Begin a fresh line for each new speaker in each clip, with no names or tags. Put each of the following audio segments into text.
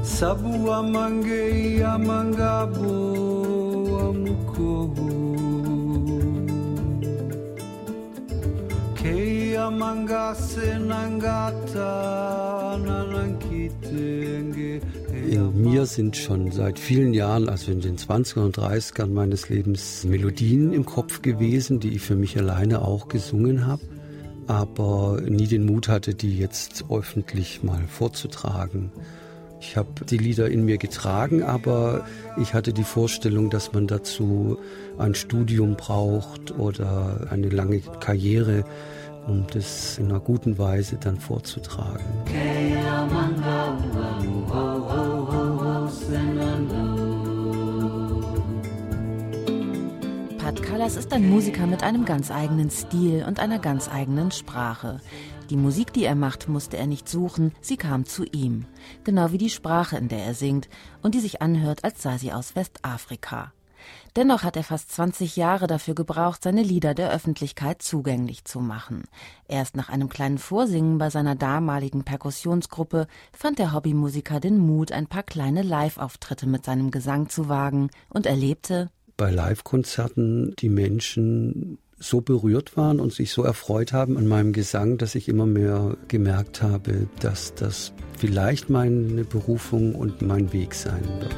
Sabua mange amangabo amukohu Ke amangase nangata nanankitenge.
In mir sind schon seit vielen Jahren, also in den 20ern und 30ern meines Lebens, Melodien im Kopf gewesen, die ich für mich alleine auch gesungen habe, aber nie den Mut hatte, die jetzt öffentlich mal vorzutragen. Ich habe die Lieder in mir getragen, aber ich hatte die Vorstellung, dass man dazu ein Studium braucht oder eine lange Karriere, um das in einer guten Weise dann vorzutragen.
Pat Callas ist ein Musiker mit einem ganz eigenen Stil und einer ganz eigenen Sprache. Die Musik, die er macht, musste er nicht suchen, sie kam zu ihm. Genau wie die Sprache, in der er singt und die sich anhört, als sei sie aus Westafrika. Dennoch hat er fast 20 Jahre dafür gebraucht, seine Lieder der Öffentlichkeit zugänglich zu machen. Erst nach einem kleinen Vorsingen bei seiner damaligen Perkussionsgruppe fand der Hobbymusiker den Mut, ein paar kleine Live-Auftritte mit seinem Gesang zu wagen und erlebte,
bei Live-Konzerten die Menschen so berührt waren und sich so erfreut haben an meinem Gesang, dass ich immer mehr gemerkt habe, dass das vielleicht meine Berufung und mein Weg sein wird.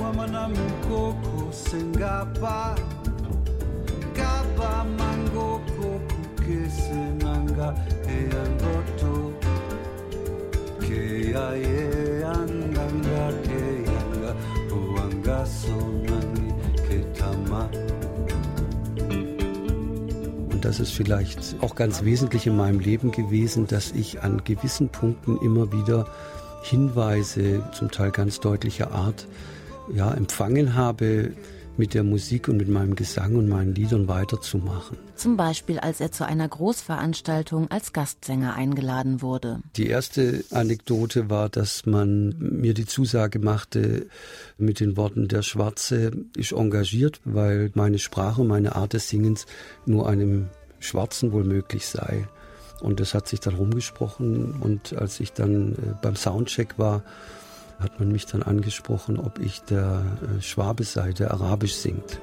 Und das ist vielleicht auch ganz wesentlich in meinem Leben gewesen, dass ich an gewissen Punkten immer wieder Hinweise, zum Teil ganz deutlicher Art, empfangen habe, mit der Musik und mit meinem Gesang und meinen Liedern weiterzumachen.
Zum Beispiel, als er zu einer Großveranstaltung als Gastsänger eingeladen wurde.
Die erste Anekdote war, dass man mir die Zusage machte mit den Worten, der Schwarze ist engagiert, weil meine Sprache und meine Art des Singens nur einem Schwarzen wohl möglich sei. Und das hat sich dann rumgesprochen und als ich dann beim Soundcheck war, hat man mich dann angesprochen, ob ich der Schwabe sei, der Arabisch singt.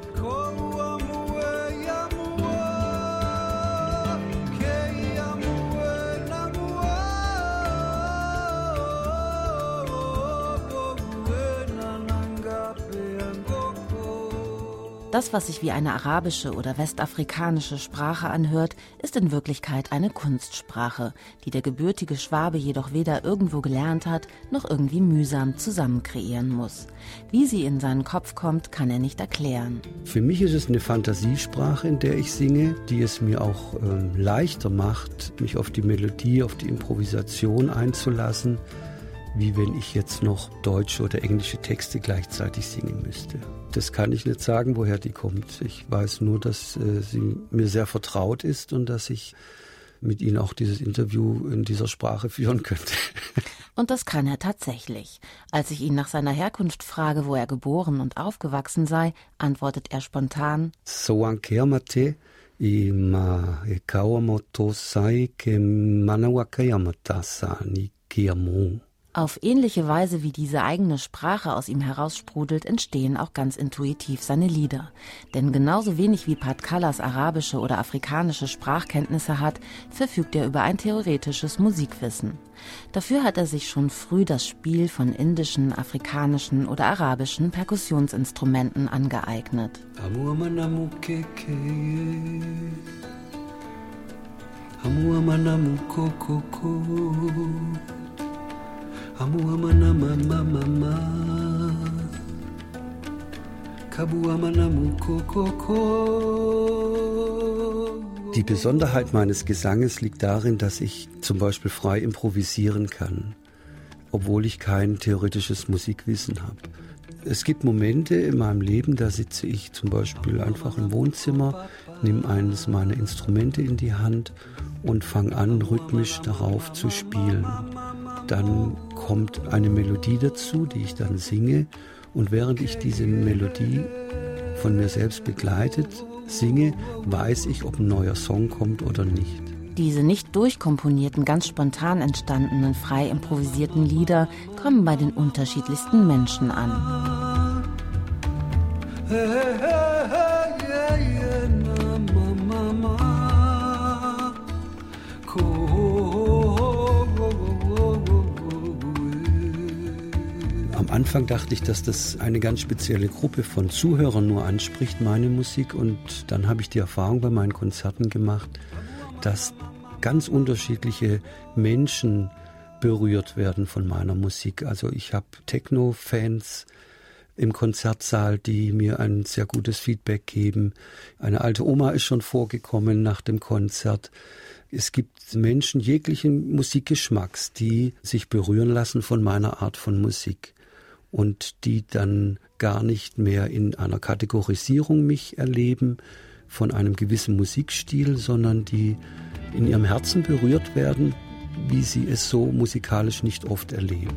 Das, was sich wie eine arabische oder westafrikanische Sprache anhört, ist in Wirklichkeit eine Kunstsprache, die der gebürtige Schwabe jedoch weder irgendwo gelernt hat, noch irgendwie mühsam zusammen kreieren muss. Wie sie in seinen Kopf kommt, kann er nicht erklären.
Für mich ist es eine Fantasiesprache, in der ich singe, die es mir auch leichter macht, mich auf die Melodie, auf die Improvisation einzulassen, wie wenn ich jetzt noch deutsche oder englische Texte gleichzeitig singen müsste. Das kann ich nicht sagen, woher die kommt. Ich weiß nur, dass sie mir sehr vertraut ist und dass ich mit ihnen auch dieses Interview in dieser Sprache führen könnte.
Und das kann er tatsächlich. Als ich ihn nach seiner Herkunft frage, wo er geboren und aufgewachsen sei, antwortet er spontan:
Soankeamate ima ekawamoto sai ke manawakayamata ni kiamu.
Auf ähnliche Weise wie diese eigene Sprache aus ihm heraussprudelt, entstehen auch ganz intuitiv seine Lieder. Denn genauso wenig wie Pat Callas arabische oder afrikanische Sprachkenntnisse hat, verfügt er über ein theoretisches Musikwissen. Dafür hat er sich schon früh das Spiel von indischen, afrikanischen oder arabischen Perkussionsinstrumenten angeeignet.
Die Besonderheit meines Gesanges liegt darin, dass ich zum Beispiel frei improvisieren kann, obwohl ich kein theoretisches Musikwissen habe. Es gibt Momente in meinem Leben, da sitze ich zum Beispiel einfach im Wohnzimmer, nehme eines meiner Instrumente in die Hand und fange an, rhythmisch darauf zu spielen. Dann kommt eine Melodie dazu, die ich dann singe. Und während ich diese Melodie von mir selbst begleitet singe, weiß ich, ob ein neuer Song kommt oder nicht.
Diese nicht durchkomponierten, ganz spontan entstandenen, frei improvisierten Lieder kommen bei den unterschiedlichsten Menschen an.
Am Anfang dachte ich, dass das eine ganz spezielle Gruppe von Zuhörern nur anspricht, meine Musik. Und dann habe ich die Erfahrung bei meinen Konzerten gemacht, dass ganz unterschiedliche Menschen berührt werden von meiner Musik. Also ich habe Techno-Fans im Konzertsaal, die mir ein sehr gutes Feedback geben. Eine alte Oma ist schon vorgekommen nach dem Konzert. Es gibt Menschen jeglichen Musikgeschmacks, die sich berühren lassen von meiner Art von Musik und die dann gar nicht mehr in einer Kategorisierung mich erleben von einem gewissen Musikstil, sondern die in ihrem Herzen berührt werden, wie sie es so musikalisch nicht oft erleben.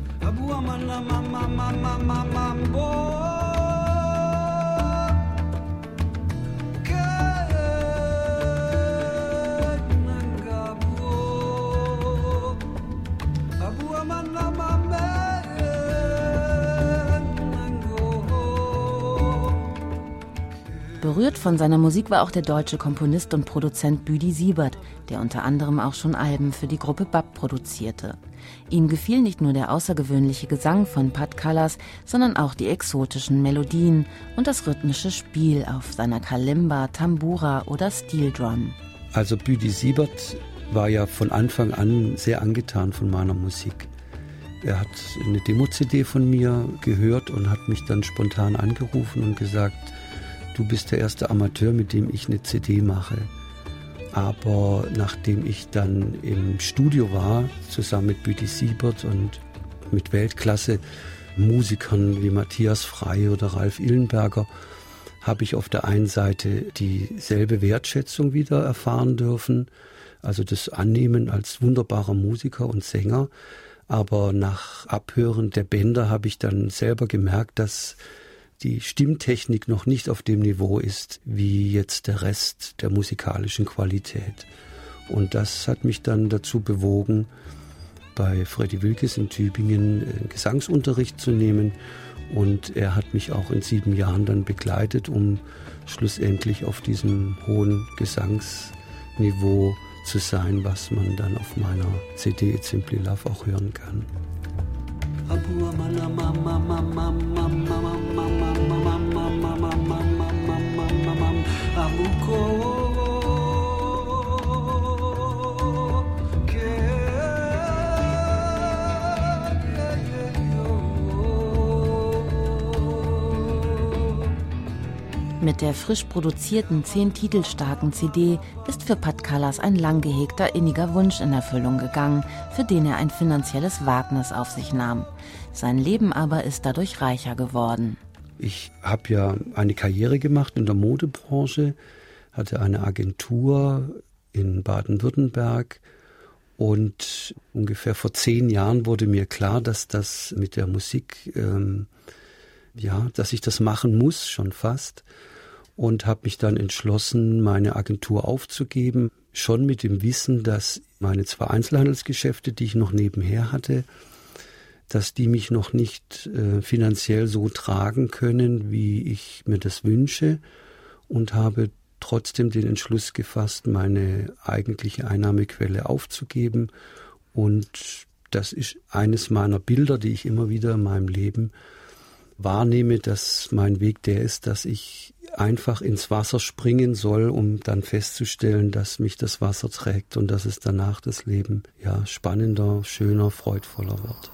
Berührt von seiner Musik war auch der deutsche Komponist und Produzent Büdi Siebert, der unter anderem auch schon Alben für die Gruppe BAP produzierte. Ihm gefiel nicht nur der außergewöhnliche Gesang von Pat Callas, sondern auch die exotischen Melodien und das rhythmische Spiel auf seiner Kalimba, Tambura oder Steel Drum.
Also Büdi Siebert war ja von Anfang an sehr angetan von meiner Musik. Er hat eine Demo-CD von mir gehört und hat mich dann spontan angerufen und gesagt, du bist der erste Amateur, mit dem ich eine CD mache. Aber nachdem ich dann im Studio war, zusammen mit Büdi Siebert und mit Weltklasse-Musikern wie Matthias Frey oder Ralf Illenberger, habe ich auf der einen Seite dieselbe Wertschätzung wieder erfahren dürfen, also das Annehmen als wunderbarer Musiker und Sänger. Aber nach Abhören der Bänder habe ich dann selber gemerkt, dass die Stimmtechnik noch nicht auf dem Niveau ist, wie jetzt der Rest der musikalischen Qualität. Und das hat mich dann dazu bewogen, bei Freddy Wilkes in Tübingen Gesangsunterricht zu nehmen. Und er hat mich auch in 7 Jahren dann begleitet, um schlussendlich auf diesem hohen Gesangsniveau zu sein, was man dann auf meiner CD It's Simply Love auch hören kann.
Mit der frisch produzierten 10 Titel starken CD ist für Pat Callas ein lang gehegter inniger Wunsch in Erfüllung gegangen, für den er ein finanzielles Wagnis auf sich nahm. Sein Leben aber ist dadurch reicher geworden.
Ich habe ja eine Karriere gemacht in der Modebranche, hatte eine Agentur in Baden-Württemberg und ungefähr vor 10 Jahren wurde mir klar, dass das mit der Musik, dass ich das machen muss, schon fast. Und habe mich dann entschlossen, meine Agentur aufzugeben, schon mit dem Wissen, dass meine 2 Einzelhandelsgeschäfte, die ich noch nebenher hatte, dass die mich noch nicht finanziell so tragen können, wie ich mir das wünsche, und habe trotzdem den Entschluss gefasst, meine eigentliche Einnahmequelle aufzugeben. Und das ist eines meiner Bilder, die ich immer wieder in meinem Leben wahrnehme, dass mein Weg der ist, dass ich einfach ins Wasser springen soll, um dann festzustellen, dass mich das Wasser trägt und dass es danach das Leben spannender, schöner, freudvoller wird.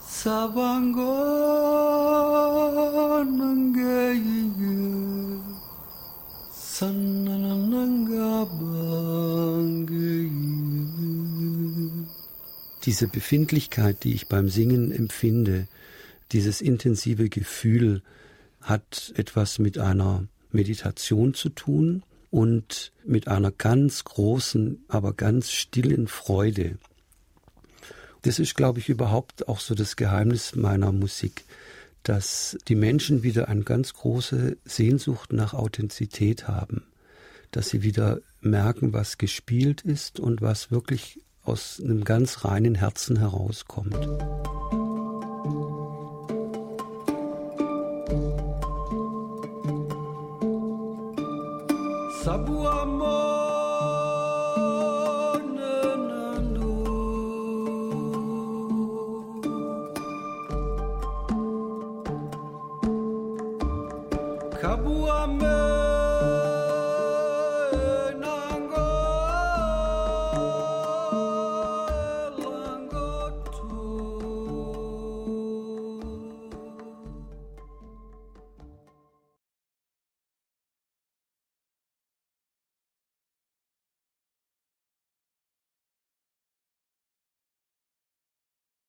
Diese Befindlichkeit, die ich beim Singen empfinde, dieses intensive Gefühl, hat etwas mit einer Meditation zu tun und mit einer ganz großen, aber ganz stillen Freude. Das ist, glaube ich, überhaupt auch so das Geheimnis meiner Musik, dass die Menschen wieder eine ganz große Sehnsucht nach Authentizität haben, dass sie wieder merken, was gespielt ist und was wirklich aus einem ganz reinen Herzen herauskommt.
Sabu Kabuame